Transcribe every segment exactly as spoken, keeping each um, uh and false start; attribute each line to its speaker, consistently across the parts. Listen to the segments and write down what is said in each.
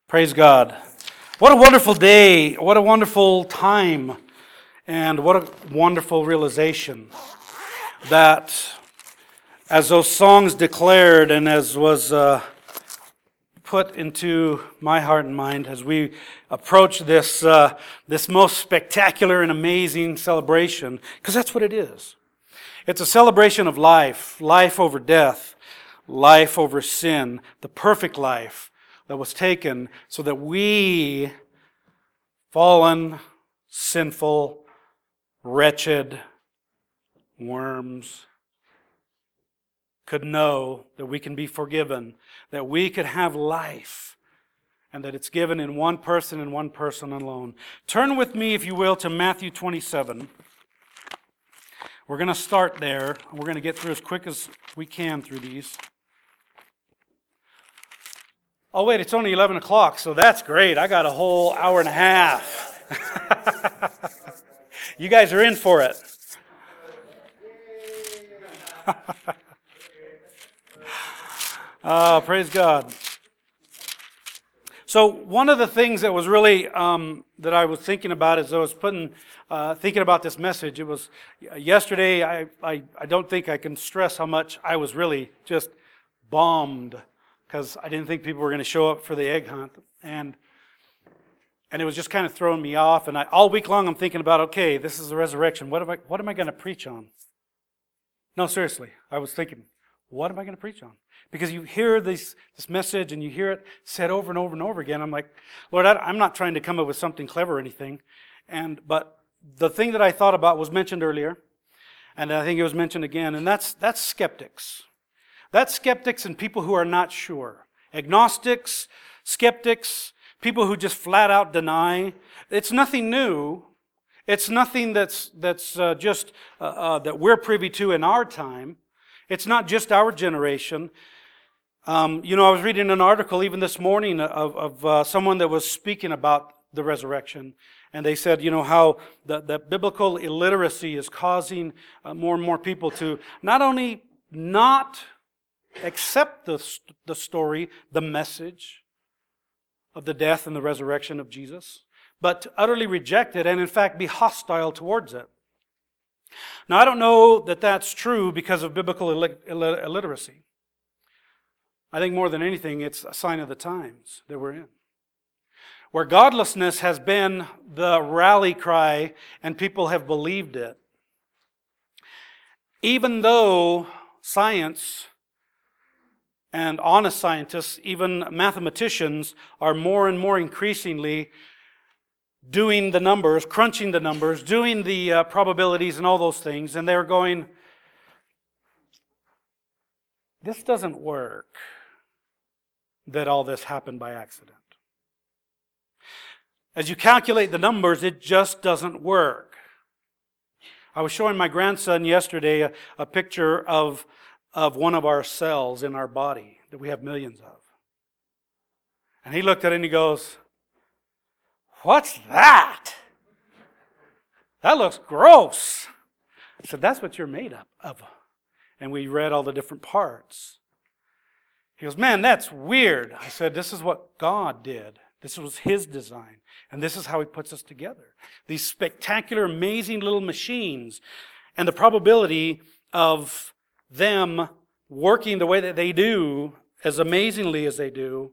Speaker 1: Praise God. What a wonderful day. What a wonderful time. And what a wonderful realization that as those songs declared and as was uh, put into my heart and mind as we approach this, uh, this most spectacular and amazing celebration, because that's what it is. It's a celebration of life, life over death, life over sin, the perfect life that was taken so that we, fallen, sinful, wretched worms, could know that we can be forgiven, that we could have life, and that it's given in one person and one person alone. Turn with me, if you will, to Matthew twenty-seven. We're going to start there. We're going to get through as quick as we can through these. Oh, wait, it's only eleven o'clock, so that's great. I got a whole hour and a half. You guys are in for it. Oh, praise God. So one of the things that was really, um, that I was thinking about as I was putting, uh, thinking about this message, it was yesterday, I, I, I don't think I can stress how much I was really just bombed because I didn't think people were going to show up for the egg hunt. And and it was just kind of throwing me off. And I, all week long I'm thinking about, okay, this is the resurrection. What am I, what am I going to preach on? No, seriously. I was thinking, what am I going to preach on? Because you hear this, this message and you hear it said over and over and over again. I'm like, Lord, I, I'm not trying to come up with something clever or anything. And but the thing that I thought about was mentioned earlier. And I think it was mentioned again. And that's that's skeptics. That's skeptics and people who are not sure. Agnostics, skeptics, people who just flat out deny. It's nothing new. It's nothing that's that's uh, just uh, uh, that we're privy to in our time. It's not just our generation. Um, you know, I was reading an article even this morning of, of uh, someone that was speaking about the resurrection. And they said, you know, how the, the biblical illiteracy is causing uh, more and more people to not only not accept the, the story, the message of the death and the resurrection of Jesus, but to utterly reject it and in fact be hostile towards it. Now I don't know that that's true because of biblical ill- ill- illiteracy. I think more than anything it's a sign of the times that we're in. Where godlessness has been the rally cry and people have believed it. Even though science and honest scientists, even mathematicians, are more and more increasingly doing the numbers, crunching the numbers, doing the uh, probabilities and all those things, and they're going, this doesn't work, that all this happened by accident. As you calculate the numbers, it just doesn't work. I was showing my grandson yesterday a, a picture of of one of our cells in our body that we have millions of. And he looked at it and he goes, what's that? That looks gross. I said, that's what you're made up of. And we read all the different parts. He goes, man, that's weird. I said, this is what God did. This was His design. And this is how He puts us together. These spectacular, amazing little machines. And the probability of them working the way that they do, as amazingly as they do,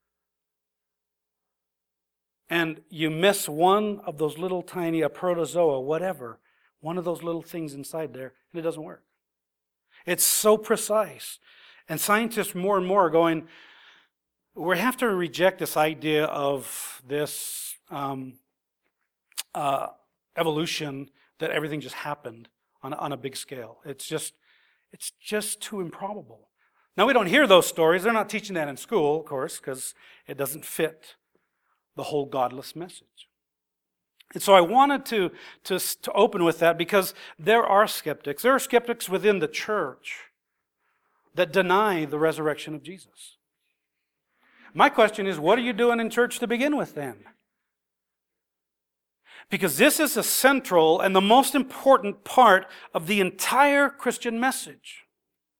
Speaker 1: and you miss one of those little tiny, a protozoa, whatever, one of those little things inside there, and it doesn't work. It's so precise. And scientists more and more are going, we have to reject this idea of this um, uh, evolution, that everything just happened on, on a big scale. It's just It's just too improbable. Now, we don't hear those stories. They're not teaching that in school, of course, because it doesn't fit the whole godless message. And so I wanted to, to, to open with that because there are skeptics. There are skeptics within the church that deny the resurrection of Jesus. My question is, what are you doing in church to begin with then? Because this is a central and the most important part of the entire Christian message.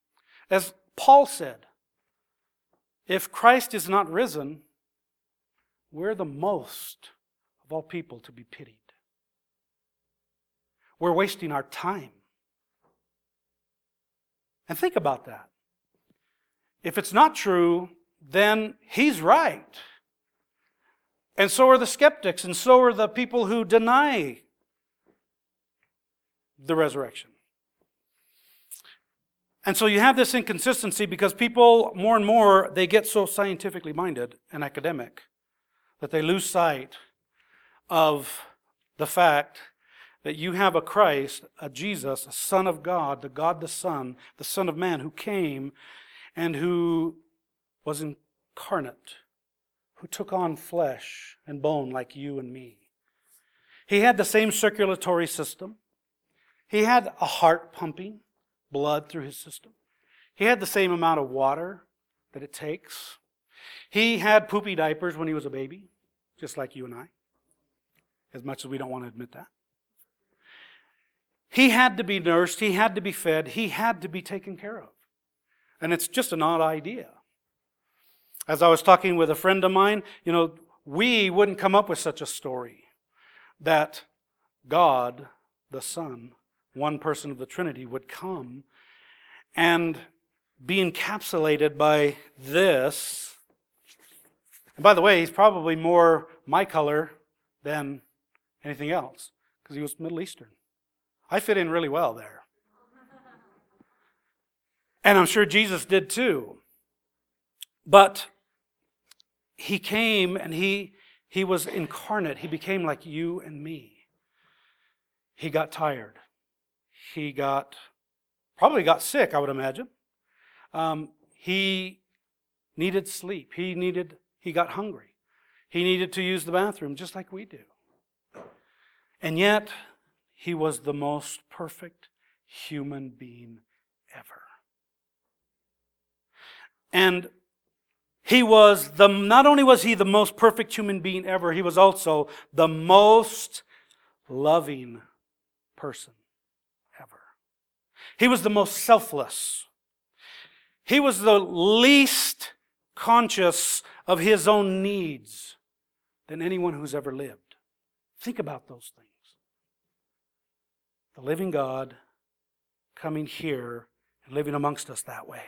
Speaker 1: As Paul said, if Christ is not risen, we're the most of all people to be pitied. We're wasting our time. And think about that. If it's not true, then he's right. And so are the skeptics, and so are the people who deny the resurrection. And so you have this inconsistency because people, more and more, they get so scientifically minded and academic that they lose sight of the fact that you have a Christ, a Jesus, a Son of God, the God the Son, the Son of Man, who came and who was incarnate, who took on flesh and bone like you and me. He had the same circulatory system. He had a heart pumping blood through his system. He had the same amount of water that it takes. He had poopy diapers when he was a baby, just like you and I, as much as we don't want to admit that. He had to be nursed. He had to be fed. He had to be taken care of. And it's just an odd idea. As I was talking with a friend of mine, you know, we wouldn't come up with such a story that God, the Son, one person of the Trinity, would come and be encapsulated by this. And by the way, he's probably more my color than anything else because he was Middle Eastern. I fit in really well there. And I'm sure Jesus did too. But he came and he, he was incarnate. He became like you and me. He got tired. He got, probably got sick, I would imagine. Um, he needed sleep. He needed, he got hungry. He needed to use the bathroom just like we do. And yet, he was the most perfect human being ever. And he was the, not only was he the most perfect human being ever, he was also the most loving person ever. He was the most selfless. He was the least conscious of his own needs than anyone who's ever lived. Think about those things. The living God coming here and living amongst us that way.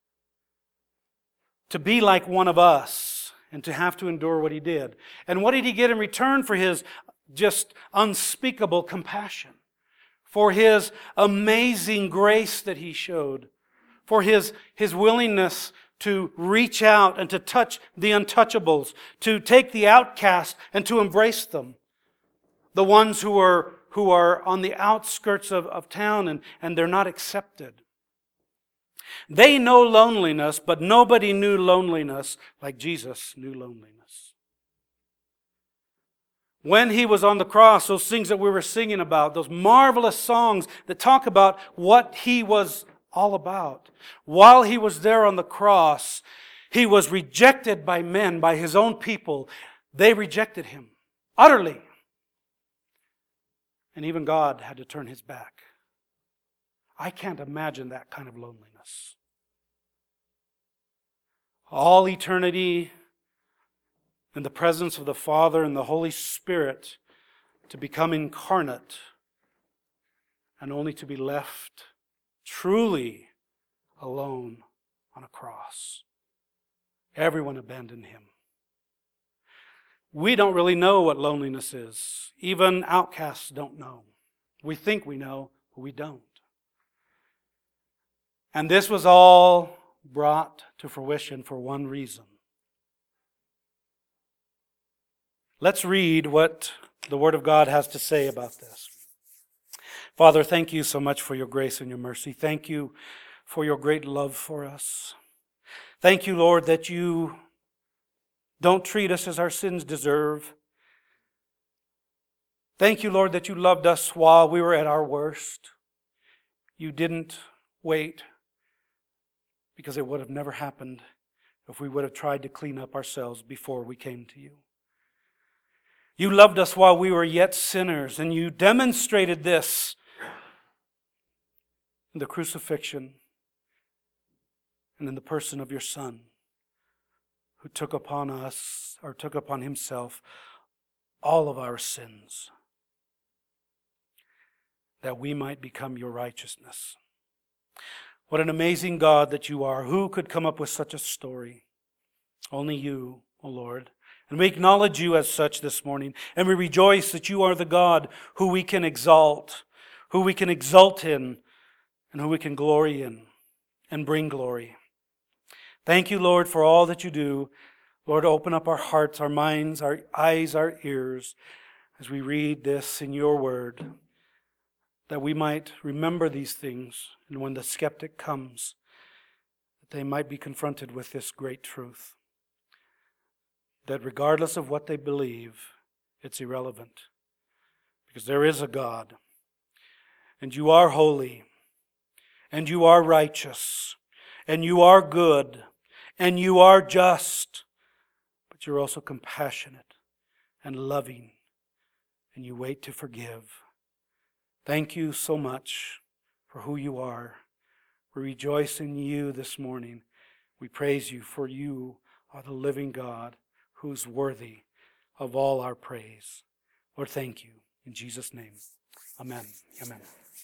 Speaker 1: To be like one of us and to have to endure what he did. And what did he get in return for his just unspeakable compassion? For his amazing grace that he showed? For his, his willingness to reach out and to touch the untouchables, to take the outcast and to embrace them. The ones who are, who are on the outskirts of, of town and, and they're not accepted. They know loneliness, but nobody knew loneliness like Jesus knew loneliness. When he was on the cross, those things that we were singing about, those marvelous songs that talk about what he was all about. While he was there on the cross, he was rejected by men, by his own people. They rejected him utterly. And even God had to turn his back. I can't imagine that kind of loneliness. All eternity in the presence of the Father and the Holy Spirit to become incarnate and only to be left truly alone on a cross. Everyone abandoned him. We don't really know what loneliness is. Even outcasts don't know. We think we know, but we don't. And this was all brought to fruition for one reason. Let's read what the Word of God has to say about this. Father, thank you so much for your grace and your mercy. Thank you for your great love for us. Thank you, Lord, that you don't treat us as our sins deserve. Thank you, Lord, that you loved us while we were at our worst. You didn't wait, because it would have never happened if we would have tried to clean up ourselves before we came to you. You loved us while we were yet sinners, and you demonstrated this in the crucifixion and in the person of your Son, who took upon us, or took upon himself, all of our sins, that we might become your righteousness. What an amazing God that you are. Who could come up with such a story? Only you, O Lord. And we acknowledge you as such this morning, and we rejoice that you are the God who we can exalt, who we can exult in, and who we can glory in and bring glory. Thank you, Lord, for all that you do. Lord, open up our hearts, our minds, our eyes, our ears, as we read this in your word, that we might remember these things, and when the skeptic comes, that they might be confronted with this great truth, that regardless of what they believe, it's irrelevant, because there is a God, and you are holy, and you are righteous, and you are good, and you are just, but you're also compassionate and loving, and you wait to forgive. Thank you so much for who you are. We rejoice in you this morning. We praise you, for you are the living God who's worthy of all our praise. Lord, thank you. In Jesus' name, amen. Amen.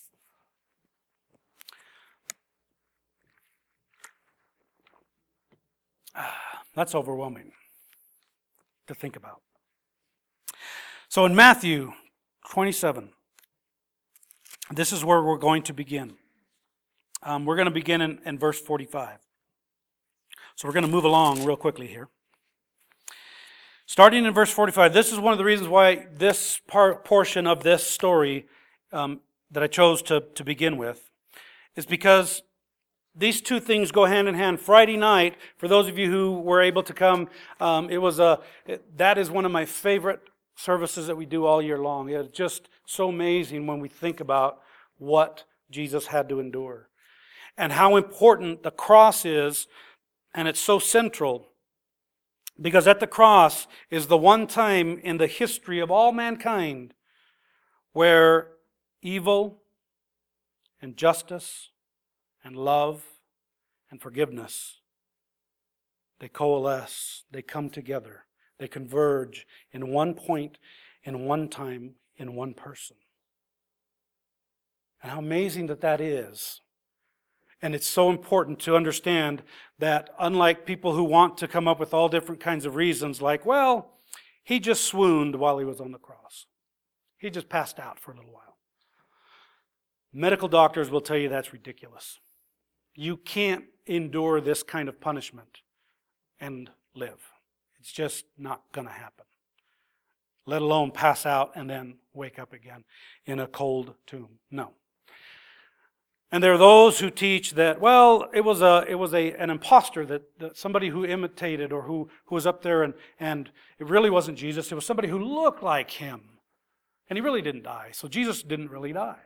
Speaker 1: Ah, that's overwhelming to think about. So in Matthew twenty-seven, this is where we're going to begin. Um, we're going to begin in, in verse forty-five. So we're going to move along real quickly here. Starting in verse forty-five, this is one of the reasons why this part, portion of this story um, that I chose to, to begin with is because these two things go hand in hand. Friday night, for those of you who were able to come, um, it was a it, that is one of my favorite services that we do all year long. It's just so amazing when we think about what Jesus had to endure and how important the cross is, and it's so central. Because at the cross is the one time in the history of all mankind where evil and justice and love and forgiveness, they coalesce, they come together, they converge in one point, in one time, in one person. And how amazing that that is. And it's so important to understand that unlike people who want to come up with all different kinds of reasons, like, well, he just swooned while he was on the cross. He just passed out for a little while. Medical doctors will tell you that's ridiculous. You can't endure this kind of punishment and live. It's just not going to happen. Let alone pass out and then wake up again in a cold tomb. No. And there are those who teach that, well, it was a it was a an imposter, that, that somebody who imitated or who, who was up there, and, and it really wasn't Jesus. It was somebody who looked like him. And he really didn't die. So Jesus didn't really die.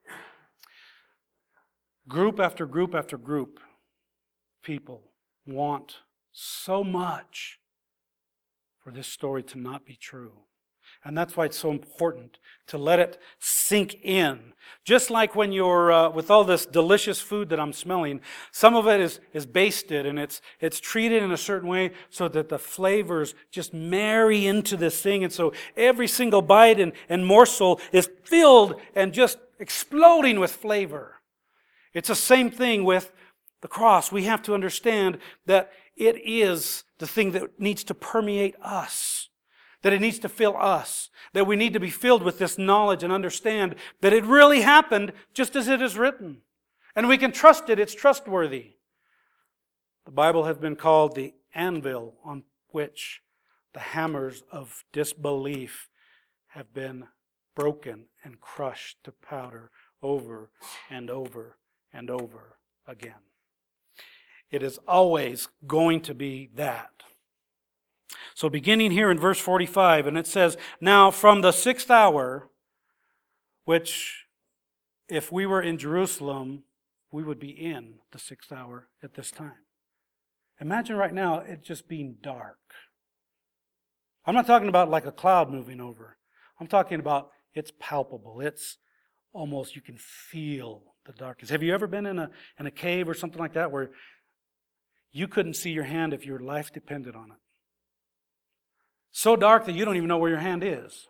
Speaker 1: Group after group after group, people want so much for this story to not be true. And that's why it's so important to let it sink in. Just like when you're, uh, with all this delicious food that I'm smelling, some of it is, is basted and it's, it's treated in a certain way so that the flavors just marry into this thing. And so every single bite and, and morsel is filled and just exploding with flavor. It's the same thing with the cross. We have to understand that it is the thing that needs to permeate us. That it needs to fill us. That we need to be filled with this knowledge and understand that it really happened just as it is written. And we can trust it. It's trustworthy. The Bible has been called the anvil on which the hammers of disbelief have been broken and crushed to powder over and over and over again. It is always going to be that. So beginning here in verse forty-five, and it says, now from the sixth hour, which if we were in Jerusalem, we would be in the sixth hour at this time. Imagine right now it just being dark. I'm not talking about like a cloud moving over. I'm talking about it's palpable. It's almost, you can feel the darkness. Have you ever been in a in a cave or something like that where you couldn't see your hand if your life depended on it? so dark that you don't even know where your hand is.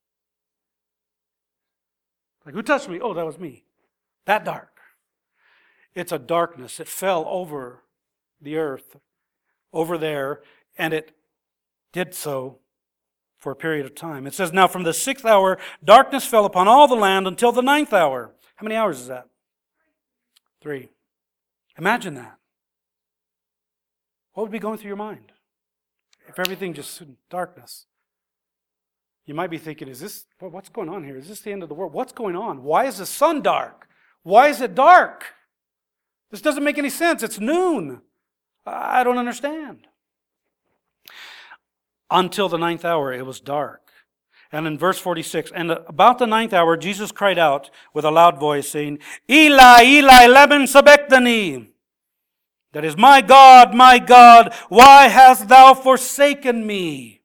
Speaker 1: Like, who touched me? Oh, that was me. That dark. It's a darkness. It fell over the earth, over there, and it did so for a period of time. It says, now from the sixth hour, darkness fell upon all the land until the ninth hour. How many hours is that? Three. Imagine that. What would be going through your mind if everything just in darkness? You might be thinking, is this, what's going on here? Is this the end of the world? What's going on? Why is the sun dark? Why is it dark? This doesn't make any sense. It's noon. I don't understand. Until the ninth hour, it was dark. And in verse forty-six, and about the ninth hour, Jesus cried out with a loud voice, saying, Eli, Eli, lema sabachthani. That is, my God, my God, why hast thou forsaken me?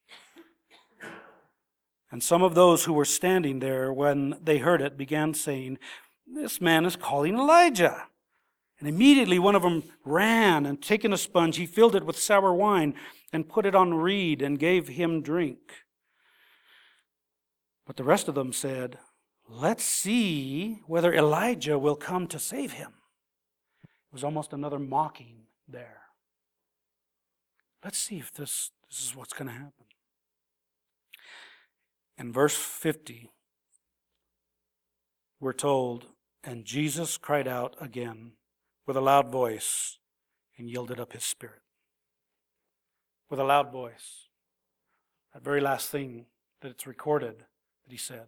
Speaker 1: And some of those who were standing there when they heard it began saying, this man is calling Elijah. And immediately one of them ran, and taking a sponge, he filled it with sour wine and put it on a reed and gave him drink. But the rest of them said, let's see whether Elijah will come to save him. It was almost another mocking there. Let's see if this, this is what's going to happen. In verse fifty, we're told, and Jesus cried out again with a loud voice and yielded up his spirit. With a loud voice. That very last thing that it's recorded that he said.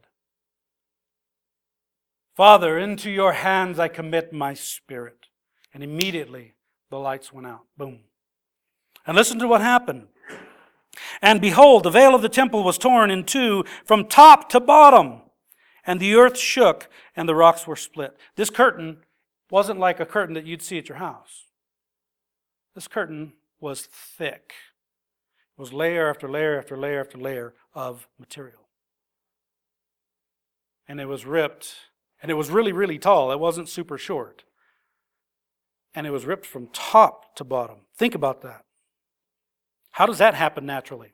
Speaker 1: Father, into your hands I commit my spirit. And immediately the lights went out. Boom. And listen to what happened. And behold, the veil of the temple was torn in two from top to bottom. And the earth shook and the rocks were split. This curtain wasn't like a curtain that you'd see at your house. This curtain was thick. It was layer after layer after layer after layer of material. And it was ripped. And it was really, really tall. It wasn't super short. And it was ripped from top to bottom. Think about that. How does that happen naturally?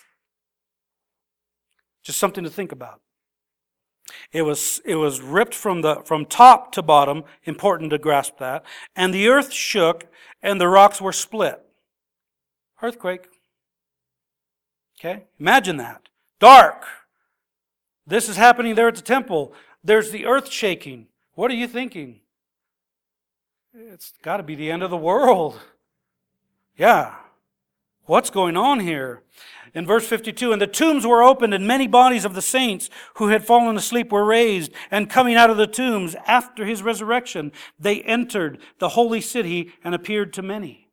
Speaker 1: Just something to think about. It was, it was ripped from the from top to bottom, important to grasp that, and the earth shook and the rocks were split. Earthquake. Okay? Imagine that. Dark. This is happening there at the temple. There's the earth shaking. What are you thinking? It's got to be the end of the world. Yeah. What's going on here? In verse fifty-two, and the tombs were opened, and many bodies of the saints who had fallen asleep were raised, and coming out of the tombs after his resurrection, they entered the holy city and appeared to many.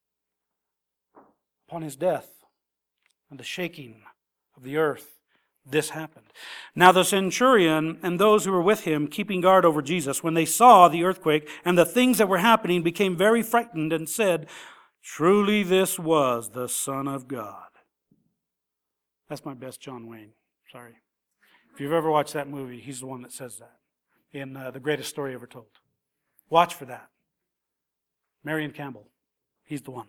Speaker 1: Upon his death and the shaking of the earth, this happened. Now the centurion and those who were with him, keeping guard over Jesus, when they saw the earthquake and the things that were happening, became very frightened and said, truly this was the Son of God. That's my best John Wayne. Sorry. If you've ever watched that movie, he's the one that says that in uh, The Greatest Story Ever Told. Watch for that. Marion Campbell. He's the one.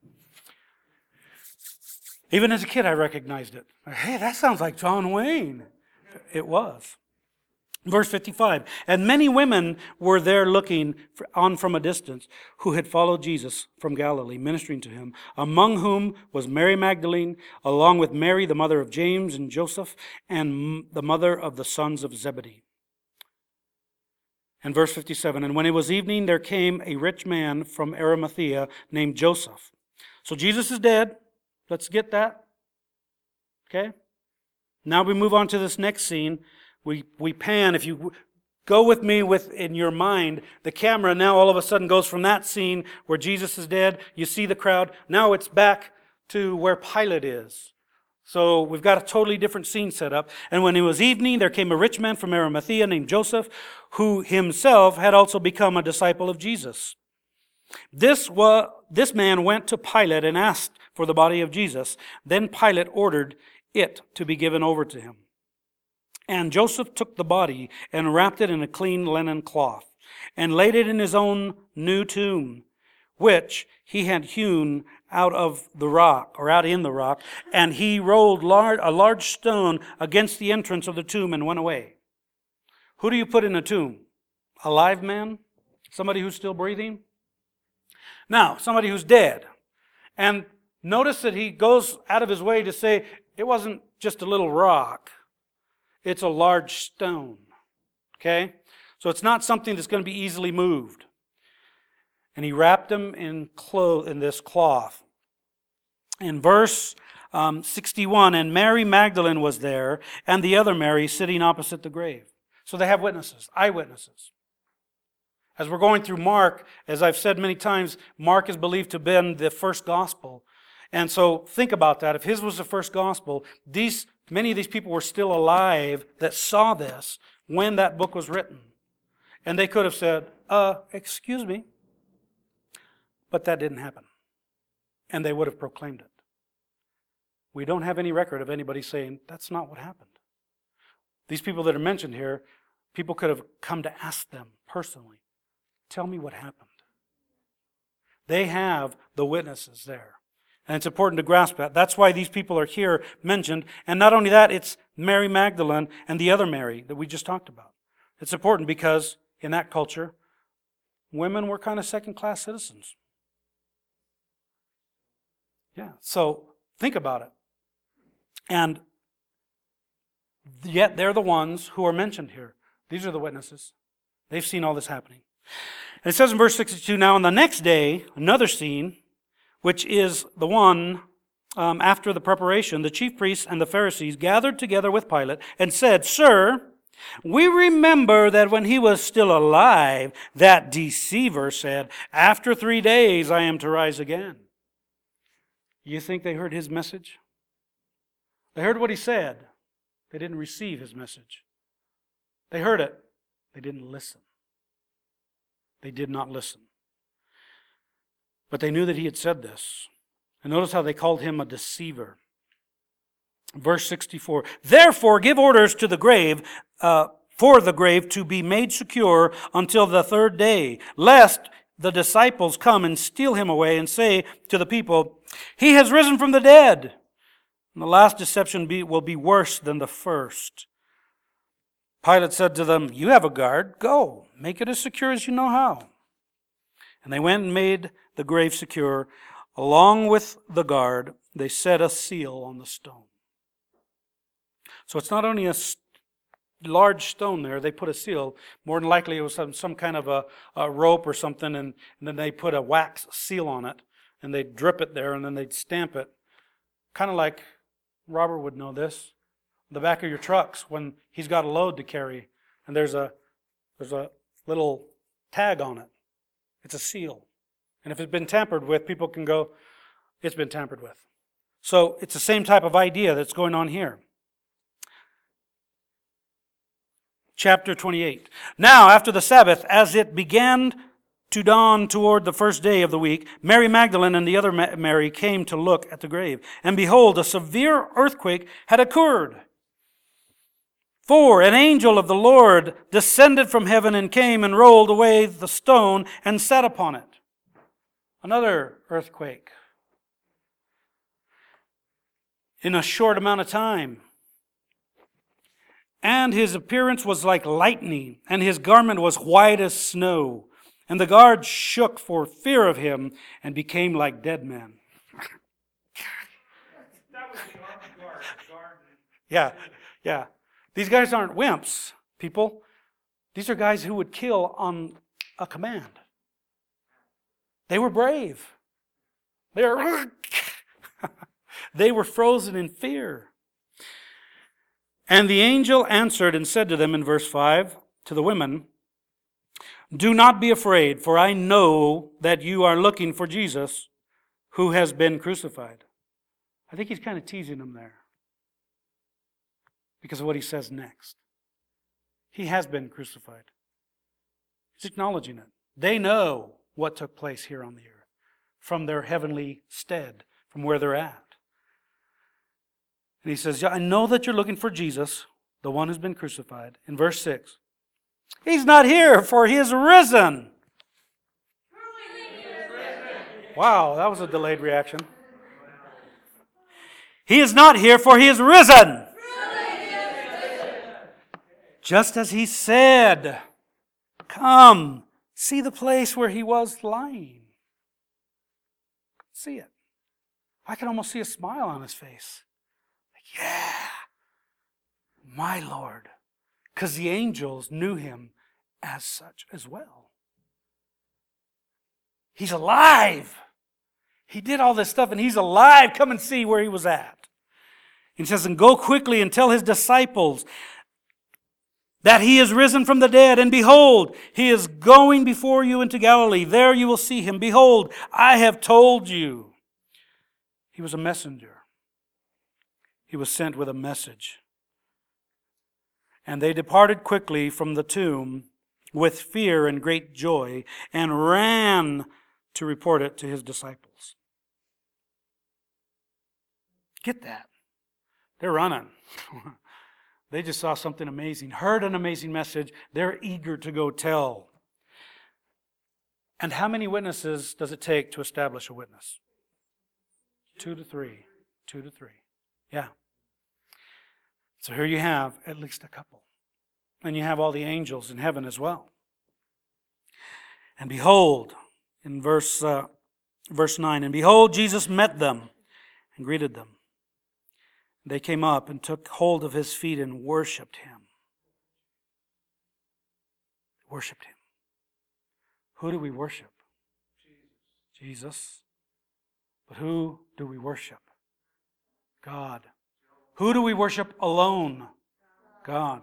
Speaker 1: Even as a kid, I recognized it. Hey, that sounds like John Wayne. It was. Verse fifty-five, and many women were there looking on from a distance, who had followed Jesus from Galilee, ministering to him, among whom was Mary Magdalene, along with Mary, the mother of James and Joseph, and the mother of the sons of Zebedee. And verse fifty-seven, and when it was evening, there came a rich man from Arimathea named Joseph. So Jesus is dead. Let's get that. Okay? Now we move on to this next scene. We we pan. If you go with me with in your mind, the camera now all of a sudden goes from that scene where Jesus is dead. You see the crowd. Now it's back to where Pilate is. So we've got a totally different scene set up. And when it was evening, there came a rich man from Arimathea named Joseph, who himself had also become a disciple of Jesus. This was, this man went to Pilate and asked for the body of Jesus. Then Pilate ordered it to be given over to him. And Joseph took the body and wrapped it in a clean linen cloth and laid it in his own new tomb, which he had hewn out of the rock, or out in the rock, and he rolled large, a large stone against the entrance of the tomb and went away. Who do you put in a tomb? A live man? Somebody who's still breathing? Now, somebody who's dead. And notice that he goes out of his way to say, it wasn't just a little rock. It's a large stone. Okay? So it's not something that's going to be easily moved. And he wrapped him in cloth, in this cloth. In verse um, sixty-one, and Mary Magdalene was there, and the other Mary sitting opposite the grave. So they have witnesses, eyewitnesses. As we're going through Mark, as I've said many times, Mark is believed to have been the first gospel. And so think about that. If his was the first gospel, these many of these people were still alive that saw this when that book was written. And they could have said, uh, excuse me. But that didn't happen. And they would have proclaimed it. We don't have any record of anybody saying, that's not what happened. These people that are mentioned here, people could have come to ask them personally, tell me what happened. They have the witnesses there. And it's important to grasp that. That's why these people are here mentioned. And not only that, it's Mary Magdalene and the other Mary that we just talked about. It's important because in that culture, women were kind of second-class citizens. Yeah, so think about it. And yet they're the ones who are mentioned here. These are the witnesses. They've seen all this happening. And it says in verse sixty-two, now on the next day, another scene, which is the one um, after the preparation, the chief priests and the Pharisees gathered together with Pilate and said, Sir, we remember that when he was still alive, that deceiver said, after three days I am to rise again. You think they heard his message? They heard what he said. They didn't receive his message. They heard it. They didn't listen. They did not listen. But they knew that he had said this. And notice how they called him a deceiver. Verse sixty-four, therefore give orders to the grave, uh, for the grave to be made secure until the third day, lest the disciples come and steal him away and say to the people, he has risen from the dead. And the last deception be, will be worse than the first. Pilate said to them, you have a guard, go, make it as secure as you know how. And they went and made the grave secure. Along with the guard, they set a seal on the stone. So it's not only a large stone there, they put a seal. More than likely it was some, some kind of a, a rope or something, and, and then they put a wax seal on it, and they'd drip it there, and then they'd stamp it. Kind of like, Robert would know this, the back of your trucks when he's got a load to carry, and there's a there's a little tag on it. It's a seal. And if it's been tampered with, people can go, it's been tampered with. So it's the same type of idea that's going on here. Chapter twenty-eight. Now, after the Sabbath, as it began to dawn toward the first day of the week, Mary Magdalene and the other Mary came to look at the grave. And behold, a severe earthquake had occurred. For an angel of the Lord descended from heaven and came and rolled away the stone and sat upon it. Another earthquake. In a short amount of time. And his appearance was like lightning, and his garment was white as snow. And the guards shook for fear of him and became like dead men. That was the armed guard. guard. Yeah, yeah. These guys aren't wimps, people. These are guys who would kill on a command. They were brave. They were, they were frozen in fear. And the angel answered and said to them in verse five, to the women, do not be afraid, for I know that you are looking for Jesus who has been crucified. I think he's kind of teasing them there because of what he says next. He has been crucified. He's acknowledging it. They know what took place here on the earth from their heavenly stead, from where they're at. And he says, yeah, I know that you're looking for Jesus, the one who's been crucified. In verse six, he's not here, for he is risen. Wow, that was a delayed reaction. He is not here, for he is risen. Just as he said, come, see the place where he was lying. See it. I can almost see a smile on his face. Like, yeah, my Lord. Because the angels knew him as such as well. He's alive. He did all this stuff and he's alive. Come and see where he was at. He says, and go quickly and tell his disciples that he is risen from the dead. And behold, he is going before you into Galilee. There you will see him. Behold, I have told you. He was a messenger. He was sent with a message. And they departed quickly from the tomb with fear and great joy and ran to report it to his disciples. Get that. They're running. They just saw something amazing, heard an amazing message. They're eager to go tell. And how many witnesses does it take to establish a witness? Two to three. Two to three. Yeah. So here you have at least a couple. And you have all the angels in heaven as well. And behold, in verse, uh, verse nine, and behold, Jesus met them and greeted them. They came up and took hold of his feet and worshipped him. Worshipped him. Who do we worship? Jesus. Jesus. But who do we worship? God. Who do we worship alone? God.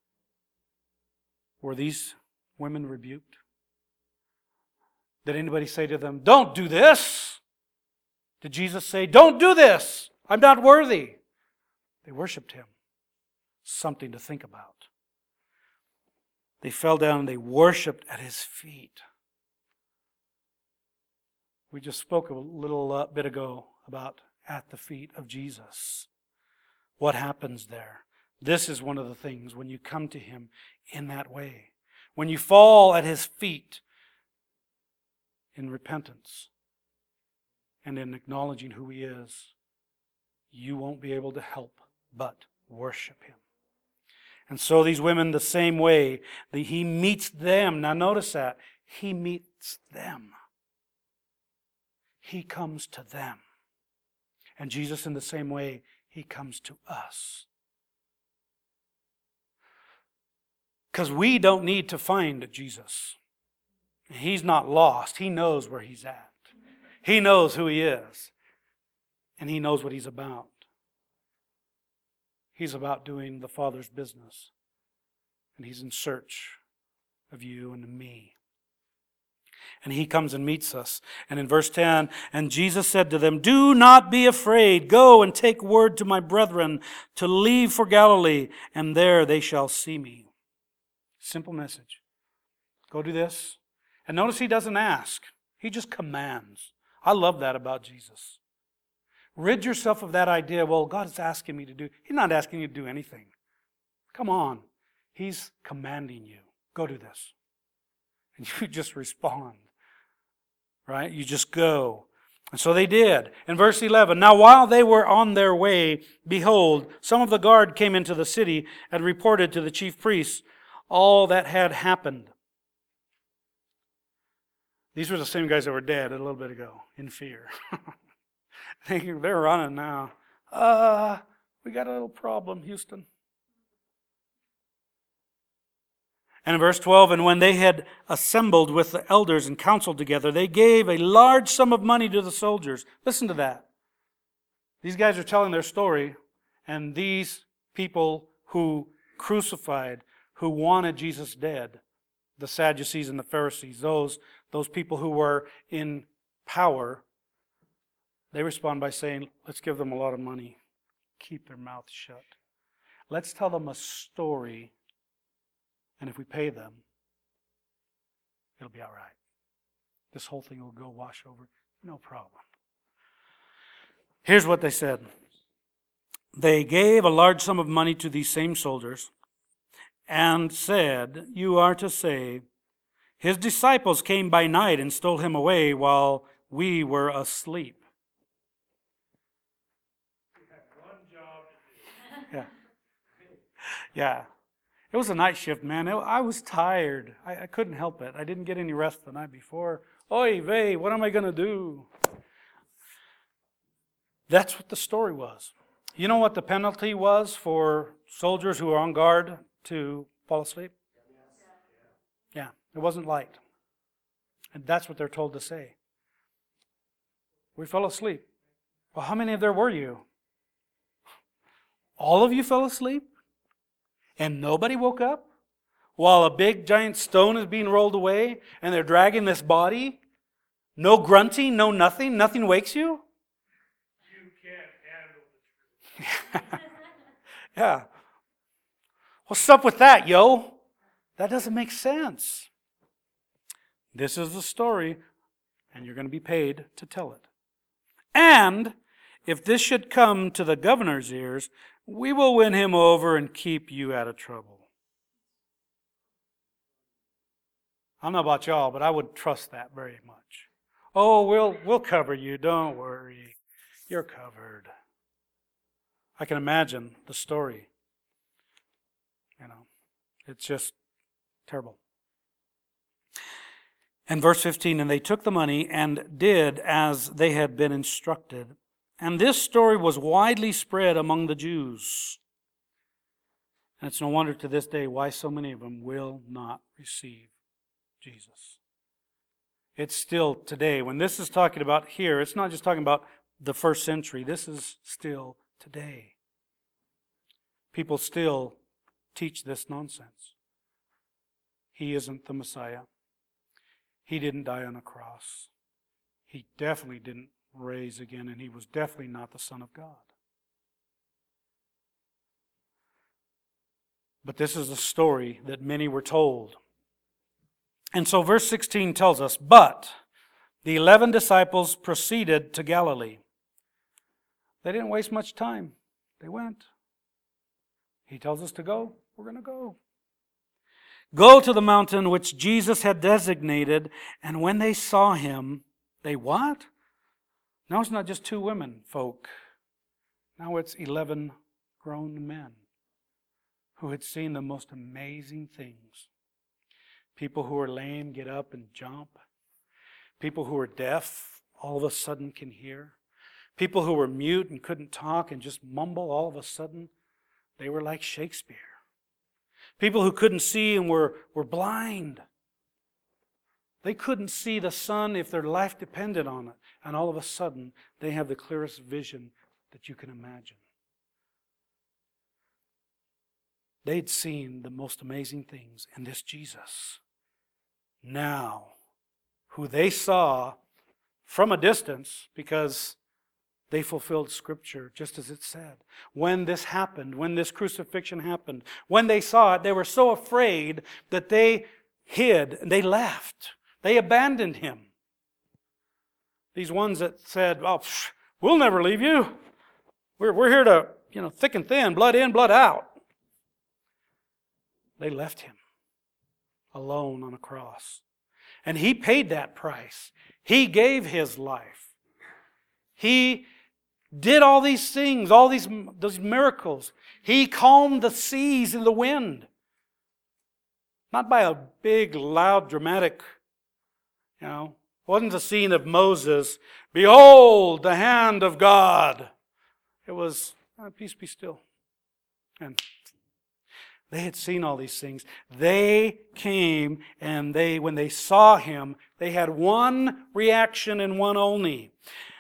Speaker 1: Were these women rebuked? Did anybody say to them, don't do this? Did Jesus say, don't do this? I'm not worthy. They worshiped him. Something to think about. They fell down and they worshiped at his feet. We just spoke a little uh, bit ago about at the feet of Jesus. What happens there? This is one of the things when you come to him in that way. When you fall at his feet in repentance and in acknowledging who he is, you won't be able to help but worship him. And so these women the same way, the, he meets them. Now notice that. He meets them. He comes to them. And Jesus in the same way, he comes to us. Because we don't need to find Jesus. He's not lost. He knows where he's at. He knows who he is. And he knows what he's about. He's about doing the Father's business. And he's in search of you and me. And he comes and meets us. And in verse ten, and Jesus said to them, do not be afraid. Go and take word to my brethren to leave for Galilee, and there they shall see me. Simple message. Go do this. And notice he doesn't ask. He just commands. I love that about Jesus. Rid yourself of that idea, well, God is asking me to do. He's not asking you to do anything. Come on. He's commanding you. Go do this. And you just respond. Right? You just go. And so they did. In verse eleven, now while they were on their way, behold, some of the guard came into the city and reported to the chief priests all that had happened. These were the same guys that were dead a little bit ago in fear. Thinking they're running now. Uh, we got a little problem, Houston. And in verse twelve, and when they had assembled with the elders and counseled together, they gave a large sum of money to the soldiers. Listen to that. These guys are telling their story, and these people who crucified, who wanted Jesus dead, the Sadducees and the Pharisees, those, those people who were in power, they respond by saying, let's give them a lot of money. Keep their mouths shut. Let's tell them a story, and if we pay them, it'll be all right. This whole thing will go wash over. No problem. Here's what they said. They gave a large sum of money to these same soldiers and said, you are to say, his disciples came by night and stole him away while we were asleep. Yeah. Yeah. It was a night shift, man. It, I was tired. I, I couldn't help it. I didn't get any rest the night before. Oy vey, what am I going to do? That's what the story was. You know what the penalty was for soldiers who were on guard to fall asleep? Yeah, it wasn't light. And that's what they're told to say. We fell asleep. Well, how many of there were you? All of you fell asleep? And nobody woke up? While a big giant stone is being rolled away and they're dragging this body? No grunting, no nothing? Nothing wakes you?
Speaker 2: You can't handle the truth.
Speaker 1: Yeah. What's up with that, yo? That doesn't make sense. This is the story, and you're going to be paid to tell it. And if this should come to the governor's ears, we will win him over and keep you out of trouble. I don't know about y'all, but I would trust that very much. Oh, we'll we'll cover you. Don't worry. You're covered. I can imagine the story. You know, it's just terrible. And verse fifteen, and they took the money and did as they had been instructed. And this story was widely spread among the Jews. And it's no wonder to this day why so many of them will not receive Jesus. It's still today. When this is talking about here, it's not just talking about the first century. This is still today. People still teach this nonsense. He isn't the Messiah. He didn't die on a cross. He definitely didn't raise again, and he was definitely not the Son of God. But this is a story that many were told. And so verse sixteen tells us, but the eleven disciples proceeded to Galilee. They didn't waste much time. They went. He tells us to go. We're going to go. Go to the mountain which Jesus had designated, and when they saw him, they what? Now it's not just two women folk. Now it's eleven grown men who had seen the most amazing things. People who are lame get up and jump. People who are deaf all of a sudden can hear. People who were mute and couldn't talk and just mumble, all of a sudden they were like Shakespeare. People who couldn't see and were, were blind. They couldn't see the sun if their life depended on it. And all of a sudden, they have the clearest vision that you can imagine. They'd seen the most amazing things in this Jesus. Now, who they saw from a distance, because they fulfilled Scripture just as it said. When this happened, when this crucifixion happened, when they saw it, they were so afraid that they hid and they left. They abandoned him. These ones that said, oh, pff, we'll never leave you. We're, we're here to, you know, thick and thin, blood in, blood out. They left him alone on a cross. And he paid that price. He gave his life. He did all these things, all these, those miracles. He calmed the seas and the wind. Not by a big, loud, dramatic, you know, it wasn't the scene of Moses, behold the hand of God. It was, oh, peace be still. And they had seen all these things. They came and they, when they saw him, they had one reaction and one only.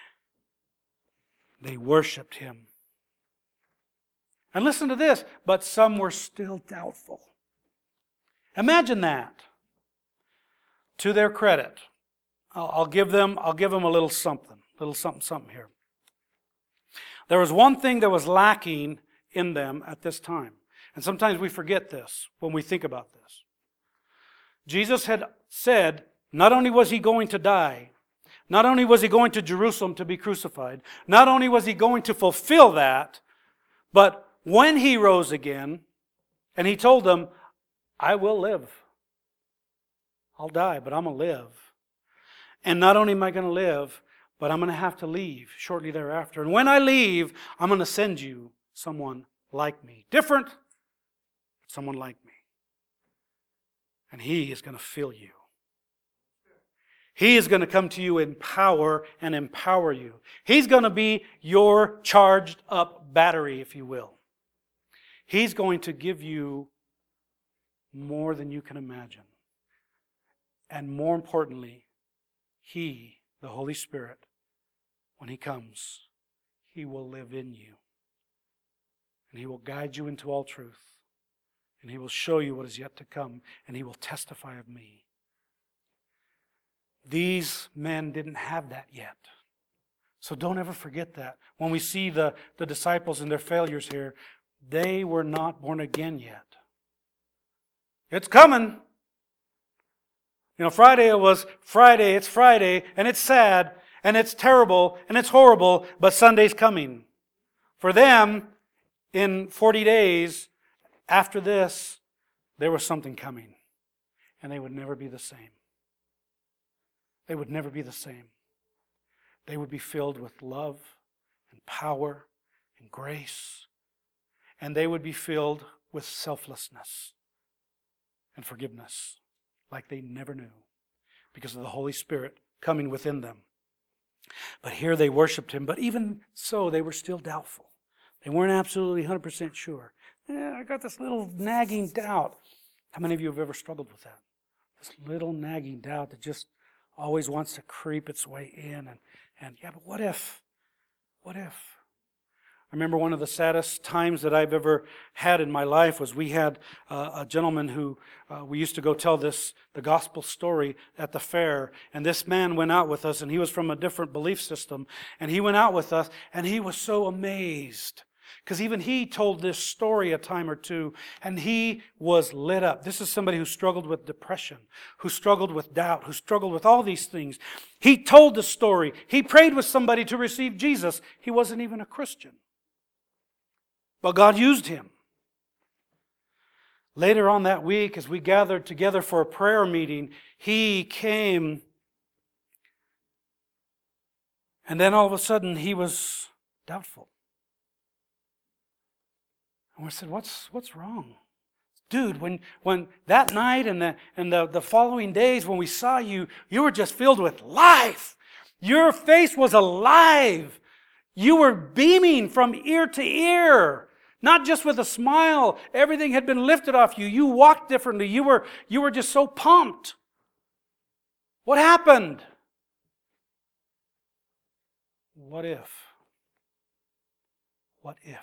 Speaker 1: They worshiped him. And listen to this, but some were still doubtful. Imagine that. To their credit, I'll, I'll give them, I'll give them a little something, a little something, something here. There was one thing that was lacking in them at this time. And sometimes we forget this when we think about this. Jesus had said, not only was he going to die, not only was he going to Jerusalem to be crucified, not only was he going to fulfill that, but when he rose again, and he told them, I will live. I'll die, but I'm going to live. And not only am I going to live, but I'm going to have to leave shortly thereafter. And when I leave, I'm going to send you someone like me. Different, but someone like me. And He is going to fill you. He is going to come to you in power and empower you. He's going to be your charged up battery, if you will. He's going to give you more than you can imagine. And more importantly, He, the Holy Spirit, when He comes, He will live in you. And He will guide you into all truth. And He will show you what is yet to come. And He will testify of me. These men didn't have that yet. So don't ever forget that. When we see the, the disciples and their failures here, they were not born again yet. It's coming. You know, Friday it was Friday, it's Friday, and it's sad, and it's terrible, and it's horrible, but Sunday's coming. For them, in forty days after this, there was something coming. And they would never be the same. They would never be the same. They would be filled with love and power and grace. And they would be filled with selflessness and forgiveness like they never knew because of the Holy Spirit coming within them. But here they worshiped Him. But even so, they were still doubtful. They weren't absolutely one hundred percent sure. Eh, I got this little nagging doubt. How many of you have ever struggled with that? This little nagging doubt that just always wants to creep its way in. And, and yeah, but what if? What if? I remember one of the saddest times that I've ever had in my life was we had uh, a gentleman who, uh, we used to go tell this, the gospel story at the fair. And this man went out with us, and he was from a different belief system. And he went out with us, and he was so amazed. Because even he told this story a time or two, and he was lit up. This is somebody who struggled with depression, who struggled with doubt, who struggled with all these things. He told the story. He prayed with somebody to receive Jesus. He wasn't even a Christian. But God used him. Later on that week, as we gathered together for a prayer meeting, he came, and then all of a sudden he was doubtful. And we said, what's what's wrong? Dude, when when that night and the and the, the following days when we saw you, you were just filled with life. Your face was alive. You were beaming from ear to ear. Not just with a smile. Everything had been lifted off you. You walked differently. You were, you were just so pumped. What happened? What if? What if?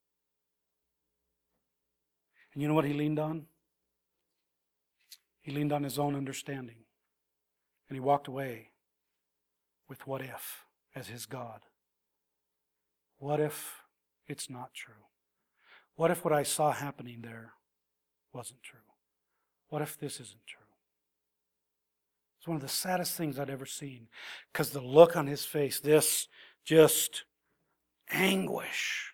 Speaker 1: And you know what he leaned on? He leaned on his own understanding. And he walked away with what if as his God. What if it's not true? What if what I saw happening there wasn't true? What if this isn't true? It's one of the saddest things I'd ever seen. Because the look on his face, this just anguish.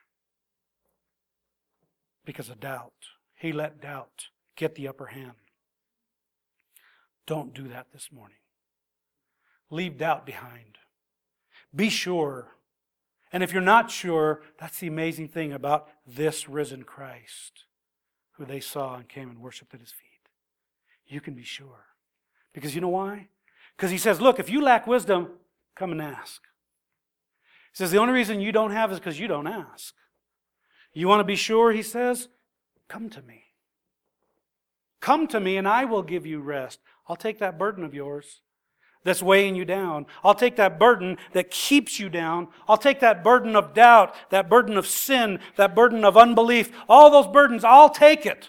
Speaker 1: Because of doubt. He let doubt get the upper hand. Don't do that this morning. Leave doubt behind. Be sure. And if you're not sure, that's the amazing thing about this risen Christ, who they saw and came and worshiped at his feet. You can be sure. Because you know why? Because he says, look, if you lack wisdom, come and ask. He says, the only reason you don't have is because you don't ask. You want to be sure, he says, come to me. Come to me and I will give you rest. I'll take that burden of yours that's weighing you down. I'll take that burden that keeps you down. I'll take that burden of doubt, that burden of sin, that burden of unbelief. All those burdens, I'll take it.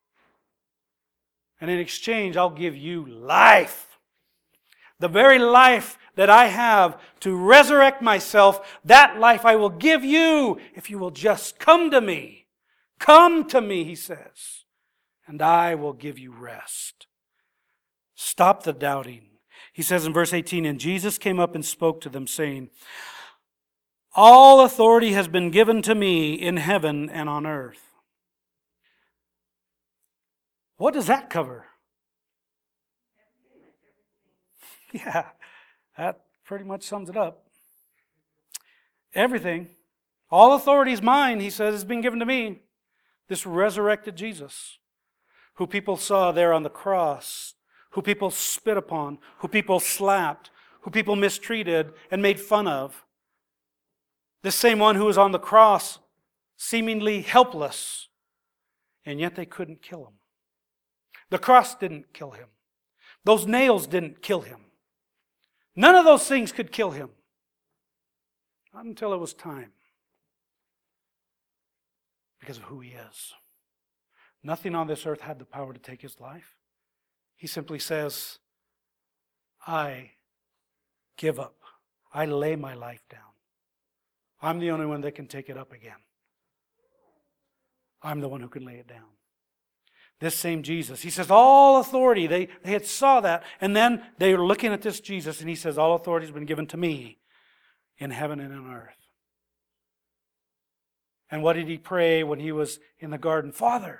Speaker 1: And in exchange, I'll give you life. The very life that I have to resurrect myself, that life I will give you if you will just come to me. Come to me, he says, and I will give you rest. Stop the doubting. He says in verse eighteen, and Jesus came up and spoke to them, saying, all authority has been given to me in heaven and on earth. What does that cover? Yeah, That pretty much sums it up. Everything, all authority is mine, he says, has been given to me. This resurrected Jesus, who people saw there on the cross, who people spit upon, who people slapped, who people mistreated and made fun of. This same one who was on the cross, seemingly helpless, and yet they couldn't kill him. The cross didn't kill him. Those nails didn't kill him. None of those things could kill him. Not until it was time. Because of who he is. Nothing on this earth had the power to take his life. He simply says, I give up. I lay my life down. I'm the only one that can take it up again. I'm the one who can lay it down. This same Jesus, he says, all authority, they, they had saw that, and then they were looking at this Jesus, and he says, all authority has been given to me in heaven and on earth. And what did he pray when he was in the garden? Father,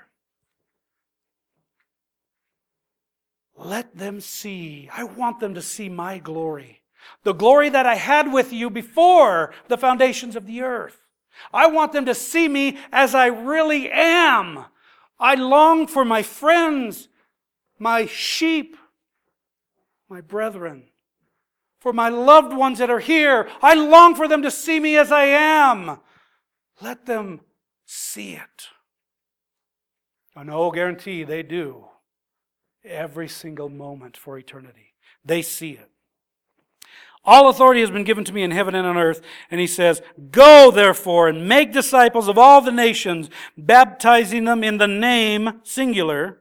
Speaker 1: let them see, I want them to see my glory. The glory that I had with you before the foundations of the earth. I want them to see me as I really am. I long for my friends, my sheep, my brethren, for my loved ones that are here. I long for them to see me as I am. Let them see it. And oh, guarantee they do. Every single moment for eternity. They see it. All authority has been given to me in heaven and on earth. And he says, go therefore and make disciples of all the nations, baptizing them in the name, singular,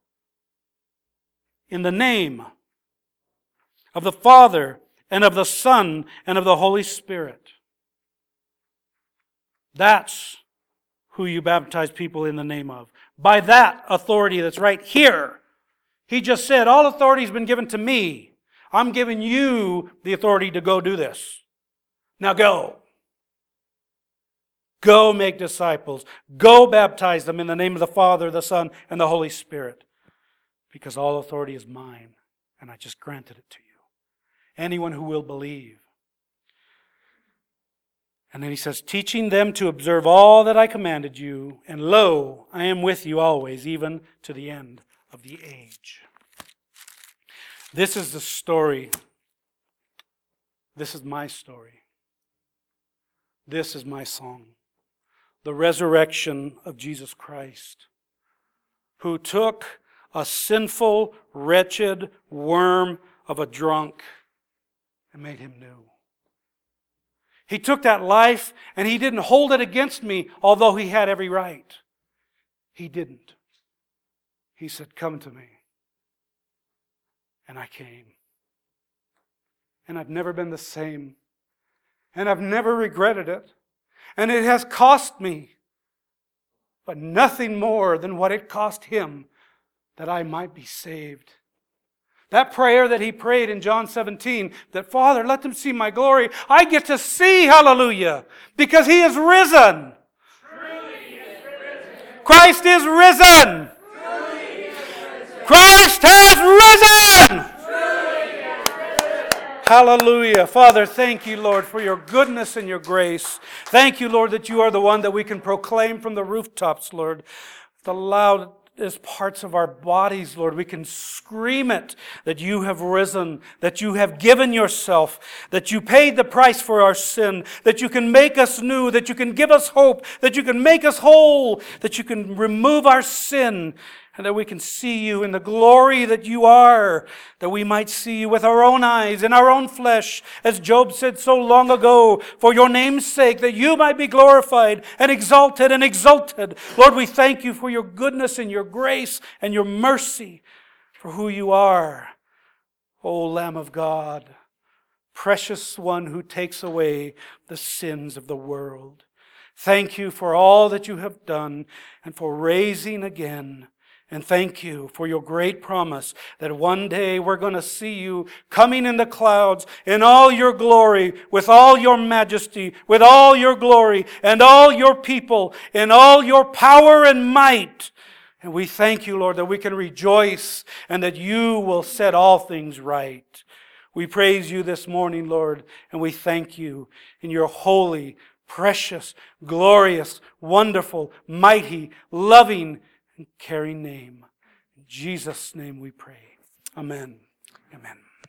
Speaker 1: in the name of the Father and of the Son and of the Holy Spirit. That's who you baptize people in the name of. By that authority that's right here. He just said, all authority has been given to me. I'm giving you the authority to go do this. Now go. Go make disciples. Go baptize them in the name of the Father, the Son, and the Holy Spirit. Because all authority is mine, and I just granted it to you. Anyone who will believe. And then he says, teaching them to observe all that I commanded you, and lo, I am with you always, even to the end of the age. This is the story. This is my story. This is my song. The resurrection of Jesus Christ, who took a sinful, wretched worm of a drunk and made him new. He took that life and he didn't hold it against me, although he had every right. He didn't. He said, come to me. And I came. And I've never been the same. And I've never regretted it. And it has cost me. But nothing more than what it cost him that I might be saved. That prayer that he prayed in John seventeen, that Father, let them see my glory. I get to see, hallelujah, because he is risen.
Speaker 2: Truly he is risen.
Speaker 1: Christ is risen.
Speaker 2: Truly he is risen.
Speaker 1: Christ has risen.
Speaker 2: Truly he is risen.
Speaker 1: Hallelujah. Father, thank you, Lord, for your goodness and your grace. Thank you, Lord, that you are the one that we can proclaim from the rooftops, Lord. The loudest parts of our bodies, Lord, we can scream it that you have risen, that you have given yourself, that you paid the price for our sin, that you can make us new, that you can give us hope, that you can make us whole, that you can remove our sin, and that we can see you in the glory that you are, that we might see you with our own eyes, in our own flesh, as Job said so long ago, for your name's sake, that you might be glorified and exalted and exalted. Lord, we thank you for your goodness and your grace and your mercy, for who you are, O Lamb of God, precious one who takes away the sins of the world. Thank you for all that you have done and for raising again. And thank you for your great promise that one day we're going to see you coming in the clouds in all your glory, with all your majesty, with all your glory, and all your people, in all your power and might. And we thank you, Lord, that we can rejoice and that you will set all things right. We praise you this morning, Lord, and we thank you in your holy, precious, glorious, wonderful, mighty, loving, and caring name. In Jesus' name we pray. Amen. Amen.